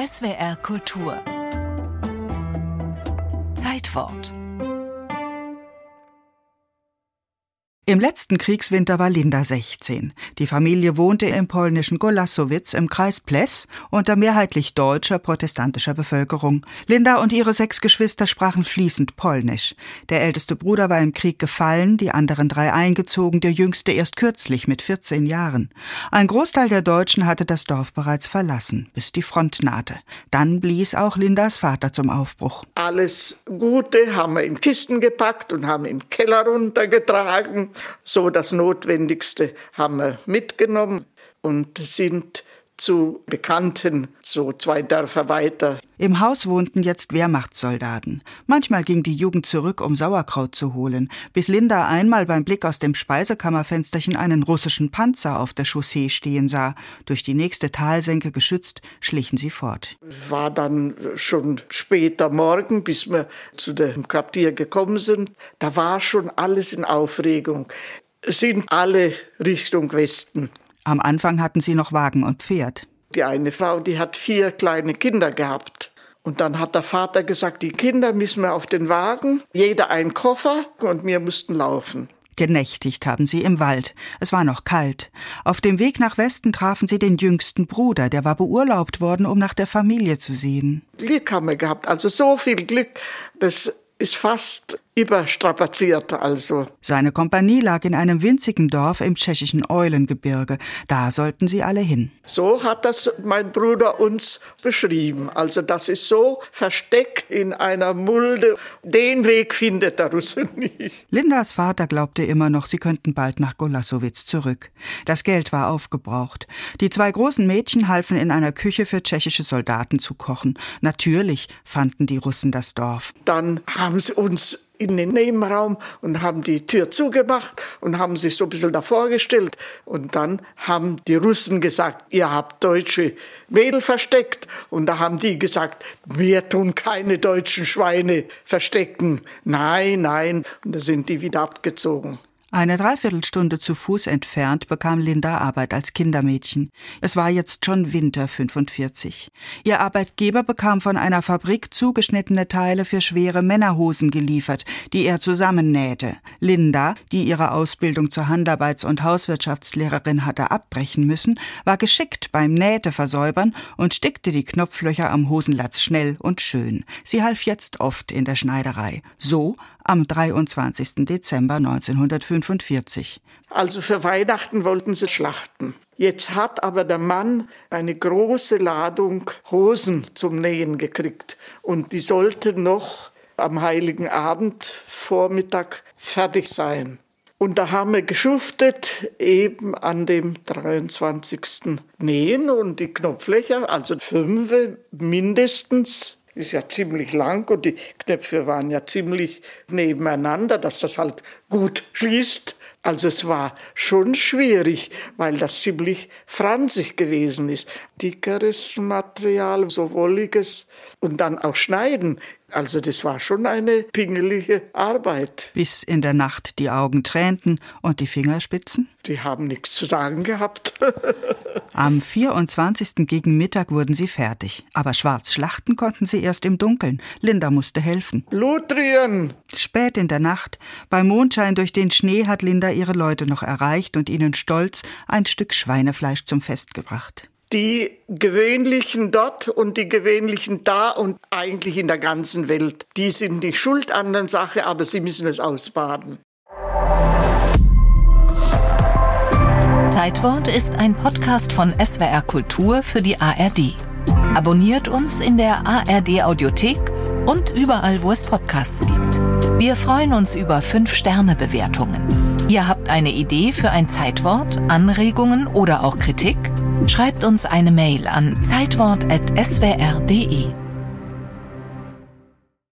SWR Kultur Zeitwort. Im letzten Kriegswinter war Linda 16. Die Familie wohnte im polnischen Golasowitz im Kreis Ples unter mehrheitlich deutscher protestantischer Bevölkerung. Linda und ihre 6 Geschwister sprachen fließend Polnisch. Der älteste Bruder war im Krieg gefallen, die anderen 3 eingezogen, der jüngste erst kürzlich mit 14 Jahren. Ein Großteil der Deutschen hatte das Dorf bereits verlassen, bis die Front nahte. Dann blies auch Lindas Vater zum Aufbruch. Alles Gute haben wir in Kisten gepackt und haben in den Keller runtergetragen. So das Notwendigste haben wir mitgenommen und sind zu Bekannten, so 2 Dörfer weiter. Im Haus wohnten jetzt Wehrmachtssoldaten. Manchmal ging die Jugend zurück, um Sauerkraut zu holen, bis Linda einmal beim Blick aus dem Speisekammerfensterchen einen russischen Panzer auf der Chaussee stehen sah. Durch die nächste Talsenke geschützt, schlichen sie fort. War dann schon später Morgen, bis wir zu dem Quartier gekommen sind. Da war schon alles in Aufregung. Sind alle Richtung Westen. Am Anfang hatten sie noch Wagen und Pferd. Die eine Frau, die hat 4 kleine Kinder gehabt. Und dann hat der Vater gesagt, die Kinder müssen wir auf den Wagen, jeder einen Koffer und wir mussten laufen. Genächtigt haben sie im Wald. Es war noch kalt. Auf dem Weg nach Westen trafen sie den jüngsten Bruder, der war beurlaubt worden, um nach der Familie zu sehen. Glück haben wir gehabt, also so viel Glück, das ist fast überstrapaziert also. Seine Kompanie lag in einem winzigen Dorf im tschechischen Eulengebirge. Da sollten sie alle hin. So hat das mein Bruder uns beschrieben. Also das ist so versteckt in einer Mulde. Den Weg findet der Russe nicht. Lindas Vater glaubte immer noch, sie könnten bald nach Golasowitz zurück. Das Geld war aufgebraucht. Die 2 großen Mädchen halfen in einer Küche für tschechische Soldaten zu kochen. Natürlich fanden die Russen das Dorf. Dann haben sie uns in den Nebenraum und haben die Tür zugemacht und haben sich so ein bisschen davor gestellt. Und dann haben die Russen gesagt, ihr habt deutsche Mädel versteckt. Und da haben die gesagt, wir tun keine deutschen Schweine verstecken. Nein. Und da sind die wieder abgezogen. Eine Dreiviertelstunde zu Fuß entfernt bekam Linda Arbeit als Kindermädchen. Es war jetzt schon Winter 45. Ihr Arbeitgeber bekam von einer Fabrik zugeschnittene Teile für schwere Männerhosen geliefert, die er zusammennähte. Linda, die ihre Ausbildung zur Handarbeits- und Hauswirtschaftslehrerin hatte abbrechen müssen, war geschickt beim Nähteversäubern und stickte die Knopflöcher am Hosenlatz schnell und schön. Sie half jetzt oft in der Schneiderei. So am 23. Dezember 1945. Also für Weihnachten wollten sie schlachten. Jetzt hat aber der Mann eine große Ladung Hosen zum Nähen gekriegt. Und die sollten noch am Heiligen Abend Vormittag fertig sein. Und da haben wir geschuftet, eben an dem 23. Nähen und die Knopflöcher, also 5 mindestens. Ist ja ziemlich lang und die Knöpfe waren ja ziemlich nebeneinander, dass das halt gut schließt. Also es war schon schwierig, weil das ziemlich franzig gewesen ist. Dickeres Material, so wolliges und dann auch schneiden. Also das war schon eine pingelige Arbeit. Bis in der Nacht die Augen tränten und die Fingerspitzen? Die haben nichts zu sagen gehabt. Am 24. gegen Mittag wurden sie fertig. Aber schwarz schlachten konnten sie erst im Dunkeln. Linda musste helfen. Blut rühren! Spät in der Nacht, bei Mondschein durch den Schnee, hat Linda ihre Leute noch erreicht und ihnen stolz ein Stück Schweinefleisch zum Fest gebracht. Die Gewöhnlichen dort und die Gewöhnlichen da und eigentlich in der ganzen Welt, die sind nicht schuld an der Sache, aber sie müssen es ausbaden. Zeitwort ist ein Podcast von SWR Kultur für die ARD. Abonniert uns in der ARD Audiothek und überall, wo es Podcasts gibt. Wir freuen uns über 5-Sterne-Bewertungen. Ihr habt eine Idee für ein Zeitwort, Anregungen oder auch Kritik? Schreibt uns eine Mail an zeitwort@swr.de.